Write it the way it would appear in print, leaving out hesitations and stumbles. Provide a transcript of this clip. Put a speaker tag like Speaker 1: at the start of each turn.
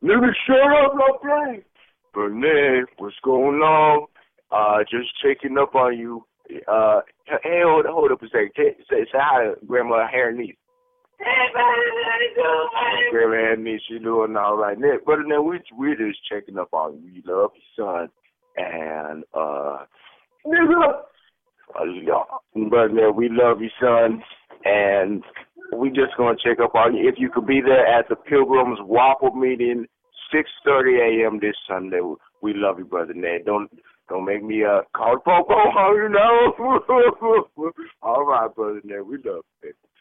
Speaker 1: Nigga, shut up, no play. Burnett, what's going on? Just checking up on you. Hey, hold up a second. Say hi to Grandma Hair Niece. Hey, Grandma Hair Niece, she doing all right. Brother Ned, we're just checking up on you. We love your son. And, nigga. Brother Ned, we love you, son. And we just going to check up on you. If you could be there at the Pilgrims Waffle meeting, 6:30 a.m. this Sunday. We love you, Brother Ned. Don't make me call the popo, you know. All right, Brother Ned. We love you.